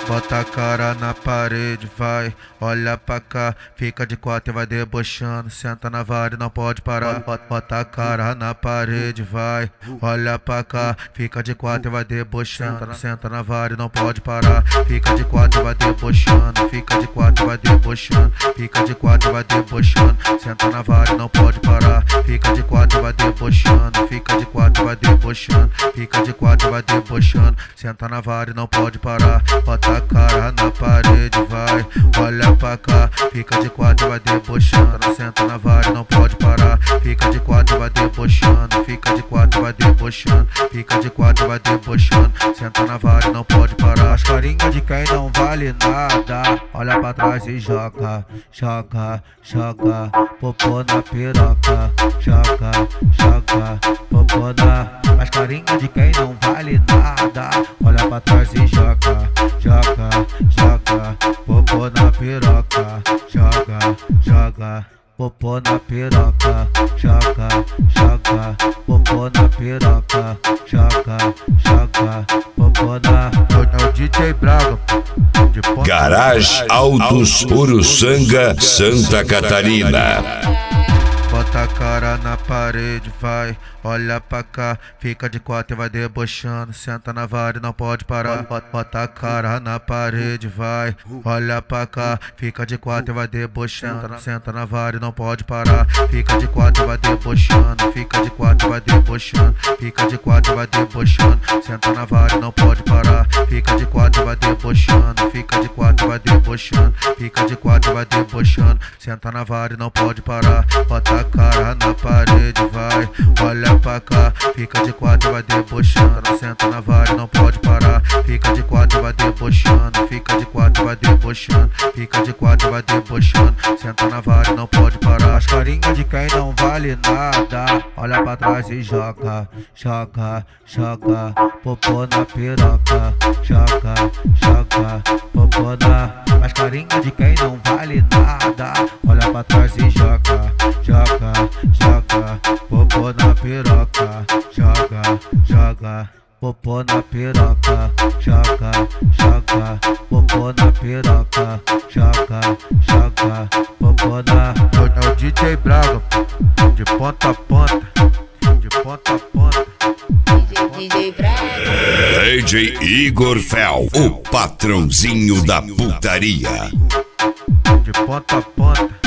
Bota a cara na parede, vai, olha pra cá, fica de quatro e vai debochando, senta na vara e não pode parar. Bota a cara na parede, vai, olha pra cá, fica de quatro e vai debochando, senta na vara e não pode parar. Fica de quatro e vai debochando, fica de quatro e vai debochando, fica de quatro e vai debochando, senta na vara e não pode parar. Fica de quatro e vai debochando, fica de quatro e vai debochando, fica de quatro e vai debochando, senta na vara e não pode parar. Bota a cara na parede, vai, olha pra cá, fica de quatro e vai debochando, senta na vara e não pode parar. Fica de quatro e vai debochando, fica de quatro e vai debochando, fica de quatro e vai debochando, senta na vara e não pode parar. As carinhas de quem não vale nada, olha pra trás e joga, joga, joga, popô na piroca, joga, joga, popô na. As carinhas de quem não vale nada, olha pra trás e joga, joga, joga, popô na piroca, joga, joga, popô na piroca, joga, joga, popô na piroca, joga, joga, popô na. É o DJ Braga de Garage Autos Uruçanga, Santa Catarina. Bota a cara na parede, vai, olha pra cá, fica de quatro e vai debochando, senta na vara e não pode parar. Bota a cara na parede, vai, olha pra cá, fica de quatro e vai debochando, senta na vara e não pode parar. Fica de quatro e vai debochando, fica de quatro e vai debochando, fica de quatro e vai debochando, senta na vara e não pode parar. Fica de quatro e vai debochando, fica de quatro e vai debochando, fica de quatro e vai debochando, senta na vara e não pode parar. Bota a cara na parede, vai, olha pra cá, fica de quatro e vai debochando, senta na vara e não pode parar. Fica de quatro e vai debochando, fica de quatro e vai debochando, fica de quatro e vai debochando, senta na vara e não pode parar. As carinhas de quem não vale nada, olha pra trás e joga, joga, joga, popô na piroca, joga, joga, popô na. As carinhas de quem não vale nada, olha pra trás e joga, joga, joga, popô na piroca, joga, joga, popô na piroca, joga, joga, popô na piroca, joga, joga, popô na. É o DJ Braga, de ponta a ponta, de ponta a ponta. DJ Braga. DJ Igor Fel, o patrãozinho da putaria. De ponta a ponta.